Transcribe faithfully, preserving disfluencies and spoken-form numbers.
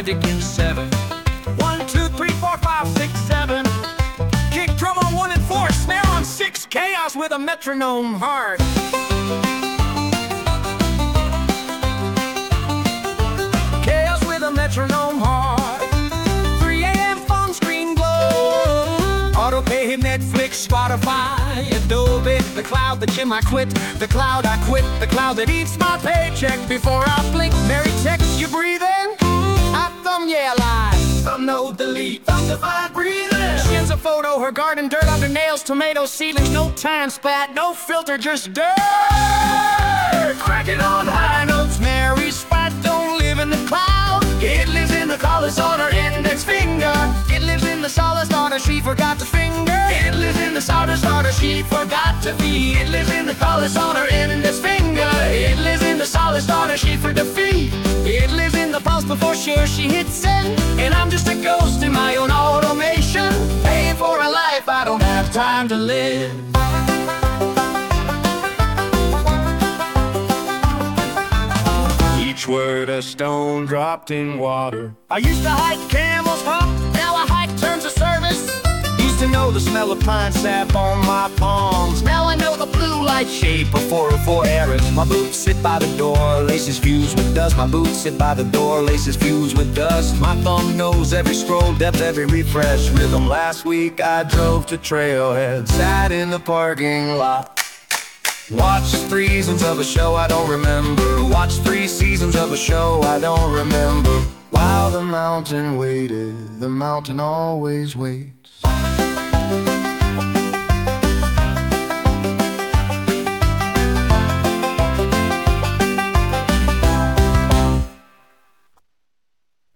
frantic in seven. One, two, three, four, five, six, seven. Kick drum on one and four, snare on six, chaos with a metronome hard. Chaos with a metronome hard. three A M phone screen glow. Autopay, Netflix, Spotify, Adobe, the cloud, the gym I quit, the cloud I quit, the cloud that eats my paycheck before I blink. Mary text, you breathing? I thumb, yeah, lie. Thumb, no delete, thumb, divide, breathing. She ends a photo, her garden, dirt under nails, tomato seedlings, no time spat, no filter, just dirt. Cracking on high notes, Mary's spot don't live in the cloud. It lives in the chalice on her index finger. It lives in the solace daughter she forgot to finger. It lives in the sawdust daughter she forgot to feed. It lives in the chalice on her index finger. It lives in the solace daughter she forgot to feed. It lives in the pulse before sure she hits send. And I'm just a ghost in my own automation, paying for a life I don't have time to live. Each word a stone dropped in water. I used to hike Camel's Hump, now I hike terms of service. Used to know the smell of pine sap on my palms. Now I know the blue light shape of four oh four Eris. My boots sit by the door, laces fused with dust. My boots sit by the door, laces fused with dust. My thumb knows every scroll depth, every refresh rhythm. Last week I drove to Trailhead, sat in the parking lot. Watched three seasons of a show I don't remember. Watched three seasons of a show I don't remember. While the mountain waited, the mountain always waits.